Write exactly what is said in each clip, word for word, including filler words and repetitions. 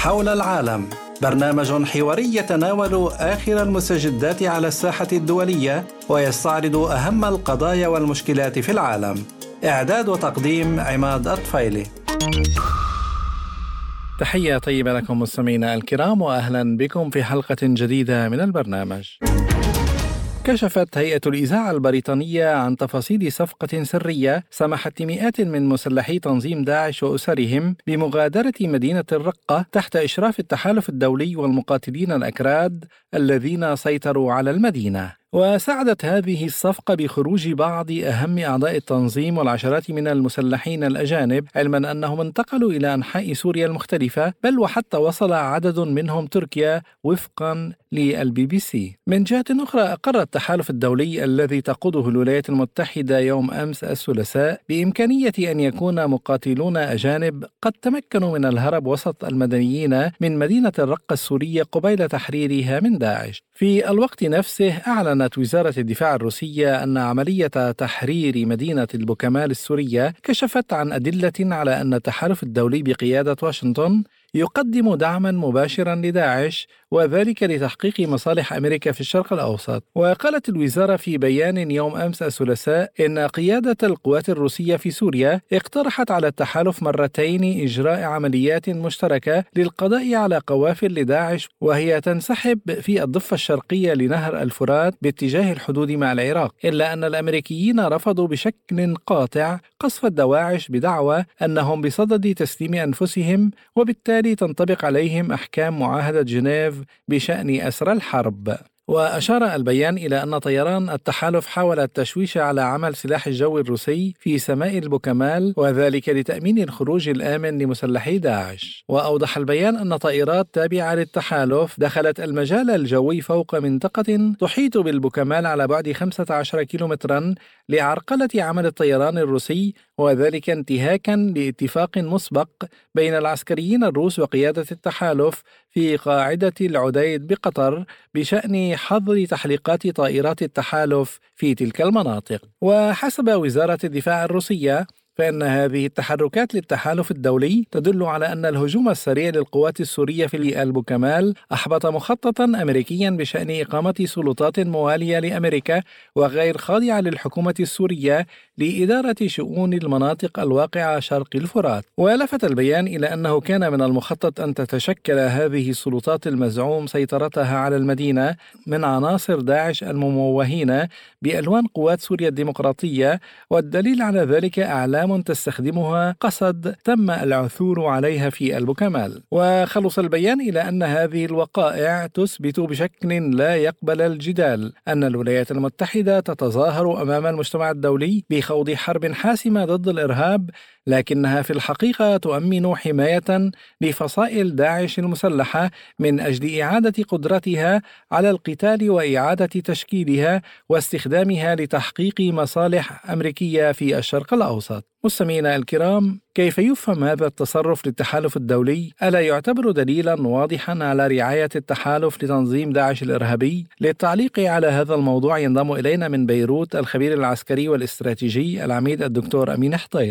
حول العالم، برنامج حواري يتناول آخر المستجدات على الساحة الدولية ويستعرض أهم القضايا والمشكلات في العالم. إعداد وتقديم عماد الطفيلي. تحية طيبة لكم مستمعينا الكرام، وأهلا بكم في حلقة جديدة من البرنامج. كشفت هيئة الإذاعة البريطانية عن تفاصيل صفقة سرية سمحت لمئات من مسلحي تنظيم داعش وأسرهم بمغادرة مدينة الرقة تحت إشراف التحالف الدولي والمقاتلين الأكراد الذين سيطروا على المدينة. وساعدت هذه الصفقة بخروج بعض أهم أعضاء التنظيم والعشرات من المسلحين الأجانب، علما أنهم انتقلوا إلى أنحاء سوريا المختلفة، بل وحتى وصل عدد منهم تركيا وفقا للبي بي سي. من جهة أخرى، أقر التحالف الدولي الذي تقوده الولايات المتحدة يوم أمس الثلاثاء بإمكانية أن يكون مقاتلون أجانب قد تمكنوا من الهرب وسط المدنيين من مدينة الرقة السورية قبيل تحريرها من داعش. في الوقت نفسه، أعلنت وزارة الدفاع الروسية أن عملية تحرير مدينة البوكمال السورية كشفت عن أدلة على أن التحالف الدولي بقيادة واشنطن يقدم دعما مباشرا لداعش، وذلك لتحقيق مصالح أمريكا في الشرق الأوسط. وقالت الوزارة في بيان يوم أمس الثلاثاء إن قيادة القوات الروسية في سوريا اقترحت على التحالف مرتين إجراء عمليات مشتركة للقضاء على قوافل لداعش، وهي تنسحب في الضفة الشرقية لنهر الفرات باتجاه الحدود مع العراق، إلا أن الأمريكيين رفضوا بشكل قاطع قصف الدواعش بدعوى أنهم بصدد تسليم أنفسهم، وبالتالي تنطبق عليهم أحكام معاهدة جنيف بشأن أسرى الحرب. وأشار البيان إلى أن طيران التحالف حاول التشويش على عمل سلاح الجو الروسي في سماء البوكمال، وذلك لتأمين الخروج الآمن لمسلحي داعش. وأوضح البيان أن طائرات تابعة للتحالف دخلت المجال الجوي فوق منطقة تحيط بالبوكمال على بعد خمسة عشر كيلومترا لعرقلة عمل الطيران الروسي، وذلك انتهاكا لاتفاق مسبق بين العسكريين الروس وقيادة التحالف في قاعدة العديد بقطر بشأن حظر تحليقات طائرات التحالف في تلك المناطق. وحسب وزارة الدفاع الروسية، فإن هذه التحركات للتحالف الدولي تدل على أن الهجوم السريع للقوات السورية في البوكمال أحبط مخططا أمريكيا بشأن إقامة سلطات موالية لأمريكا وغير خاضعة للحكومة السورية لإدارة شؤون المناطق الواقعة شرق الفرات. ولفت البيان إلى أنه كان من المخطط أن تتشكل هذه السلطات المزعوم سيطرتها على المدينة من عناصر داعش المموهين بألوان قوات سوريا الديمقراطية، والدليل على ذلك أعلام تستخدمها قصد تم العثور عليها في البوكمال. وخلص البيان إلى أن هذه الوقائع تثبت بشكل لا يقبل الجدال أن الولايات المتحدة تتظاهر أمام المجتمع الدولي بخوض حرب حاسمة ضد الإرهاب، لكنها في الحقيقة تؤمن حماية لفصائل داعش المسلحة من أجل إعادة قدرتها على القتال وإعادة تشكيلها واستخدامها لتحقيق مصالح أمريكية في الشرق الأوسط. مستمعينا الكرام، كيف يفهم هذا التصرف للتحالف الدولي؟ ألا يعتبر دليلا واضحا على رعاية التحالف لتنظيم داعش الإرهابي؟ للتعليق على هذا الموضوع ينضم إلينا من بيروت الخبير العسكري والاستراتيجي العميد الدكتور أمين حطيط.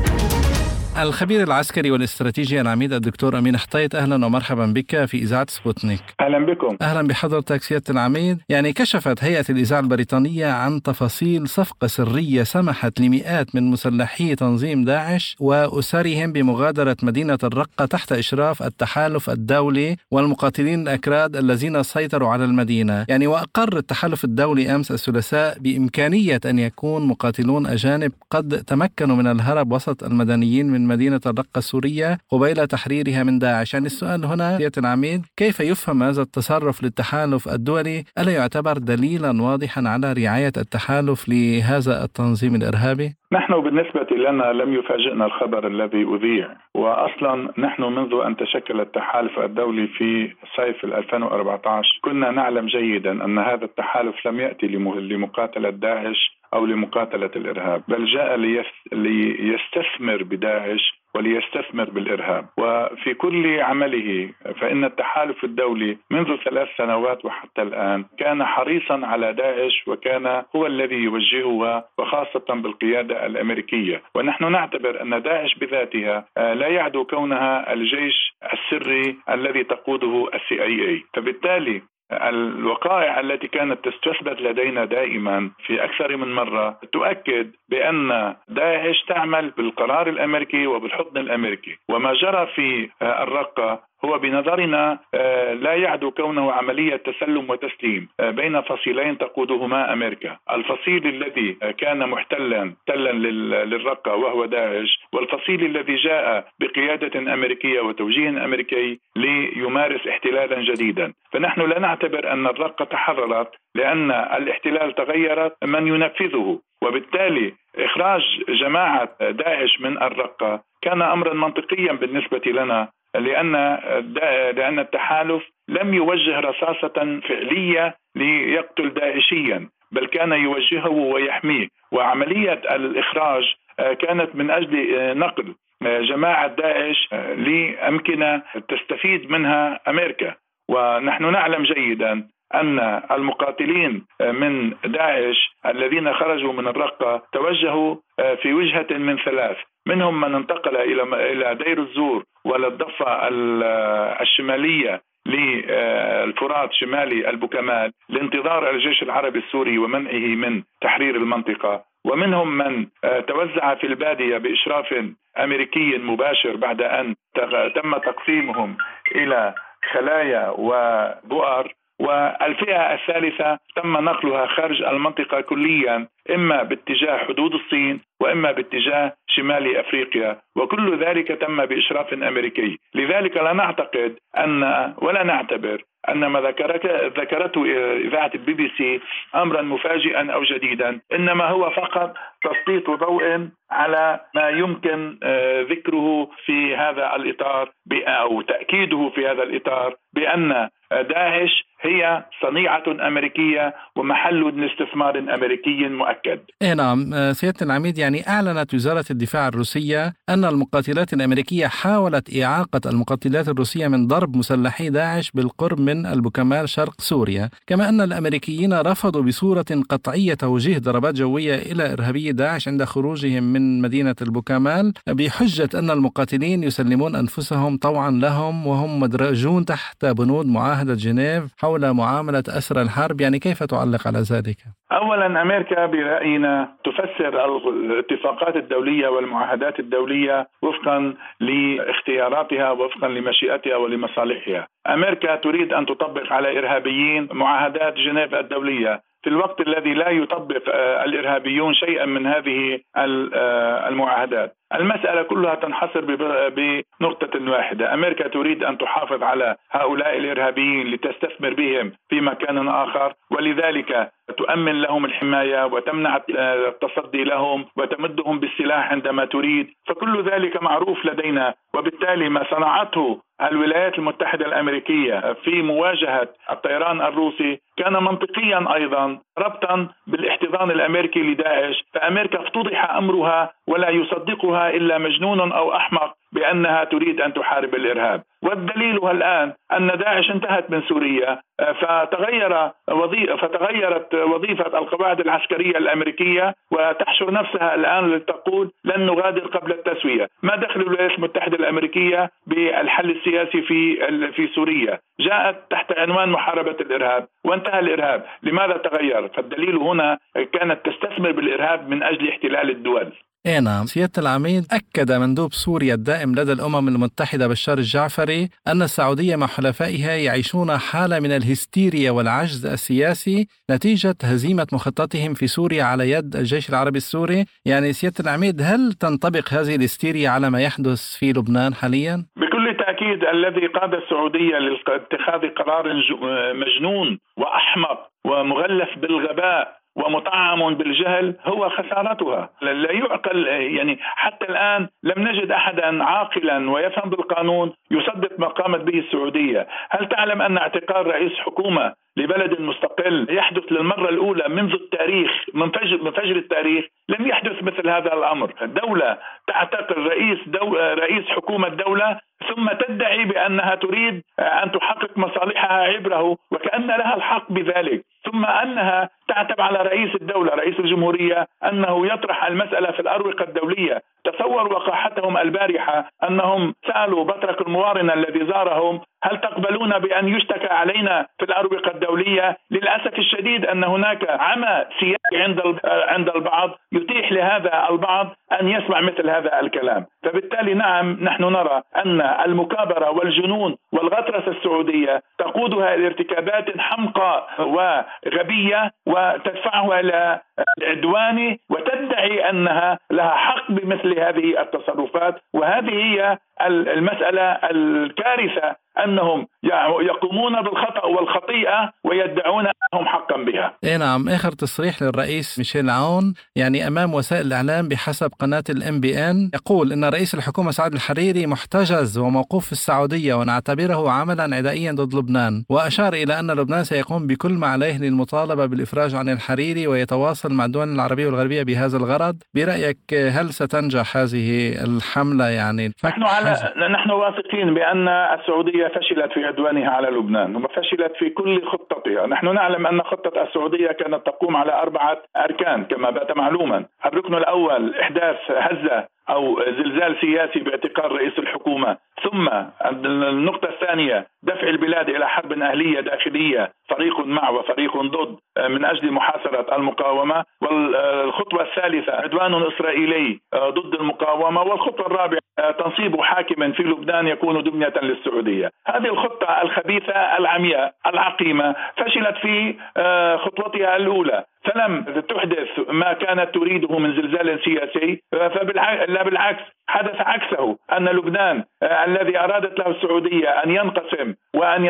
الخبير العسكري والاستراتيجي العميد الدكتور أمين حطيط، أهلا ومرحبا بك في إذاعة سبوتنيك. أهلا بكم. أهلا بحضرتك سيادة العميد. يعني كشفت هيئة الإذاعة البريطانية عن تفاصيل صفقة سرية سمحت لمئات من مسلحي تنظيم داعش وأسرهم بمغادرة مدينة الرقة تحت إشراف التحالف الدولي والمقاتلين الأكراد الذين سيطروا على المدينة. يعني وأقر التحالف الدولي أمس الثلاثاء بإمكانية أن يكون مقاتلون أجانب قد تمكنوا من الهرب وسط المدنيين من مدينة الرقة السورية قبيل تحريرها من داعش. يعني السؤال هنا سيادة العميد، كيف يفهم هذا التصرف للتحالف الدولي؟ ألا يعتبر دليلا واضحا على رعاية التحالف لهذا التنظيم الإرهابي؟ نحن بالنسبة لنا لم يفاجئنا الخبر الذي أذيع، وأصلا نحن منذ أن تشكل التحالف الدولي في صيف ألفين وأربعة عشر كنا نعلم جيدا أن هذا التحالف لم يأتي لمقاتلة داعش أو لمقاتلة الإرهاب، بل جاء ليستثمر بداعش وليستثمر بالإرهاب. وفي كل عمله فإن التحالف الدولي منذ ثلاث سنوات وحتى الآن كان حريصا على داعش، وكان هو الذي يوجهها، وخاصة بالقيادة الأمريكية. ونحن نعتبر أن داعش بذاتها لا يعدو كونها الجيش السري الذي تقوده السي آي إي. فبالتالي الوقائع التي كانت تستثبت لدينا دائما في أكثر من مرة تؤكد بأن داعش تعمل بالقرار الأمريكي وبالحضن الأمريكي. وما جرى في الرقة هو بنظرنا لا يعدو كونه عملية تسلم وتسليم بين فصيلين تقودهما أمريكا، الفصيل الذي كان محتلا تلا للرقة وهو داعش، والفصيل الذي جاء بقيادة أمريكية وتوجيه أمريكي ليمارس احتلالا جديدا. فنحن لا نعتبر أن الرقة تحررت، لأن الاحتلال تغيرت من ينفذه، وبالتالي إخراج جماعة داعش من الرقة كان أمرا منطقيا بالنسبة لنا، لأن لأن التحالف لم يوجه رصاصة فعلية ليقتل داعشيا، بل كان يوجهه ويحميه. وعملية الإخراج كانت من أجل نقل جماعة داعش لأمكنة تستفيد منها أمريكا. ونحن نعلم جيدا أن المقاتلين من داعش الذين خرجوا من الرقة توجهوا في وجهة من ثلاث، منهم من انتقل إلى إلى دير الزور وللضفة الشمالية للفرات شمالي البوكمال لانتظار الجيش العربي السوري ومنعه من تحرير المنطقة، ومنهم من توزع في البادية بإشراف أمريكي مباشر بعد أن تم تقسيمهم إلى خلايا وبؤر، والفئة الثالثة تم نقلها خارج المنطقة كليا، إما باتجاه حدود الصين وإما باتجاه شمال أفريقيا، وكل ذلك تم بإشراف أمريكي. لذلك لا نعتقد أن ولا نعتبر أن ما ذكرته إذاعة البي بي سي أمرا مفاجئا أو جديدا، إنما هو فقط تسليط ضوء على ما يمكن ذكره في هذا الإطار أو تأكيده في هذا الإطار بأن داعش هي صنيعة أمريكية ومحل لاستثمار أمريكي مؤكد. إيه نعم سيادة العميد، يعني أعلنت وزارة الدفاع الروسية أن المقاتلات الأمريكية حاولت إعاقة المقاتلات الروسية من ضرب مسلحي داعش بالقرب من البوكمال شرق سوريا، كما أن الأمريكيين رفضوا بصورة قطعية توجيه ضربات جوية إلى إرهابي داعش عند خروجهم من مدينة البوكمال بحجة أن المقاتلين يسلمون أنفسهم طوعا لهم وهم مدرجون تحت بنود معاهدة جنيف حول معاملة أسرى الحرب. يعني كيف تعلق على ذلك؟ أولا أمريكا برأينا تفسر الاتفاقات الدولية والمعاهدات الدولية وفقا لاختياراتها وفقا لمشيئتها ولمصالحها. أمريكا تريد أن تطبق على إرهابيين معاهدات جنيف الدولية في الوقت الذي لا يطبق الإرهابيون شيئا من هذه المعاهدات. المسألة كلها تنحصر بنقطة واحدة: أمريكا تريد أن تحافظ على هؤلاء الإرهابيين لتستثمر بهم في مكان آخر، ولذلك تؤمن لهم الحماية وتمنع التصدي لهم وتمدهم بالسلاح عندما تريد. فكل ذلك معروف لدينا، وبالتالي ما صنعته الولايات المتحدة الأمريكية في مواجهة الطيران الروسي كان منطقيا أيضا ربطا بالاحتضان الأمريكي لداعش. فأمريكا افتضح أمرها ولا يصدقها إلا مجنون أو أحمق بأنها تريد أن تحارب الإرهاب. والدليل الآن أن داعش انتهت من سوريا، فتغير وظيفة فتغيرت وظيفة القواعد العسكرية الأمريكية وتحشر نفسها الآن لتقول لن نغادر قبل التسوية. ما دخل الولايات المتحدة الأمريكية بالحل السياسي في في سوريا؟ جاءت تحت عنوان محاربة الإرهاب وانتهى الإرهاب. لماذا تغير؟ فالدليل هنا كانت تستثمر بالإرهاب من أجل احتلال الدول. إيه نعم سيادة العميد، أكد مندوب سوريا الدائم لدى الأمم المتحدة بشار الجعفري أن السعودية مع حلفائها يعيشون حالة من الهستيريا والعجز السياسي نتيجة هزيمة مخططهم في سوريا على يد الجيش العربي السوري. يعني سيادة العميد، هل تنطبق هذه الهستيريا على ما يحدث في لبنان حاليا؟ بكل تأكيد الذي قاد السعودية لاتخاذ قرار مجنون وأحمق ومغلف بالغباء ومطعم بالجهل هو خسارتها. لا يعقل، يعني حتى الآن لم نجد أحدا عاقلا ويفهم بالقانون يصدق ما قامت به السعودية. هل تعلم أن اعتقال رئيس حكومة لبلد مستقل يحدث للمرة الأولى منذ التاريخ، من فجر, من فجر التاريخ لم يحدث مثل هذا الأمر. دولة تعتقل رئيس دولة رئيس حكومة دولة ثم تدعي بأنها تريد أن تحقق مصالحها عبره وكأن لها الحق بذلك، ثم أنها تعتب على رئيس الدولة رئيس الجمهورية أنه يطرح المسألة في الأروقة الدولية. تصور وقاحتهم البارحة أنهم سألوا بطرك الموارنة الذي زارهم: هل تقبلون بأن يشتكى علينا في الأروقة الدولية؟ للأسف الشديد أن هناك عمى سياسي عند عند البعض يتيح لهذا البعض أن يسمع مثل هذا الكلام. فبالتالي نعم، نحن نرى أن المكابرة والجنون والغطرسة السعودية تقودها إلى ارتكابات حمقى وغبية وتدفعها إلى العدوان، وتدعي أنها لها حق بمثل هذه التصرفات. وهذه هي المسألة الكارثة، أنهم يقومون بالخطأ والخطيئة ويدعون أنهم حقا بها. إيه نعم. آخر تصريح للرئيس ميشيل عون يعني أمام وسائل الإعلام بحسب قناة الام بي ان يقول إن رئيس الحكومة سعد الحريري محتجز وموقوف في السعودية ونعتبره عملا عدائيا ضد لبنان، وأشار إلى أن لبنان سيقوم بكل ما عليه للمطالبة بالإفراج عن الحريري ويتواصل مع الدول العربية والغربية بهذا الغرض. برأيك هل ستنجح هذه الحملة؟ يعني نحن على نحن واثقين بأن السعودية فشلت في عدوانها على لبنان وفشلت في كل خطتها. نحن نعلم أن خطة السعودية كانت تقوم على أربعة أركان كما بات معلوما. الركن الأول إحداث هزة أو زلزال سياسي باعتقال رئيس الحكومة، ثم النقطة الثانية دفع البلاد إلى حرب أهلية داخلية فريق مع وفريق ضد من أجل محاصرة المقاومة، والخطوة الثالثة عدوان إسرائيلي ضد المقاومة، والخطوة الرابعة تنصيب حاكم في لبنان يكون دمية للسعودية. هذه الخطة الخبيثة العمياء العقيمة فشلت في خطوتها الأولى، فلم تحدث ما كانت تريده من زلزال سياسي، لا بالعكس حدث عكسه، أن لبنان الذي أرادت له السعودية أن ينقسم وأن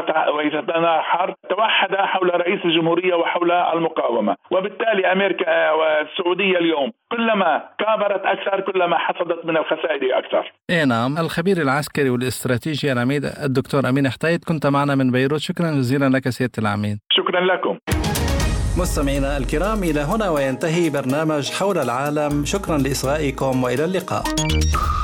يتناحر توحد حول رئيس الجمهورية وحول المقاومة. وبالتالي أمريكا والسعودية اليوم كلما كابرت أكثر كلما حصدت من الخسائر أكثر. إيه نعم. الخبير العسكري والاستراتيجي العميد الدكتور أمين حتيت، كنت معنا من بيروت. شكرا جزيلا لك سيادة العميد. شكرا لكم مستمعينا الكرام. إلى هنا وينتهي برنامج حول العالم. شكرا لإصغائكم وإلى اللقاء.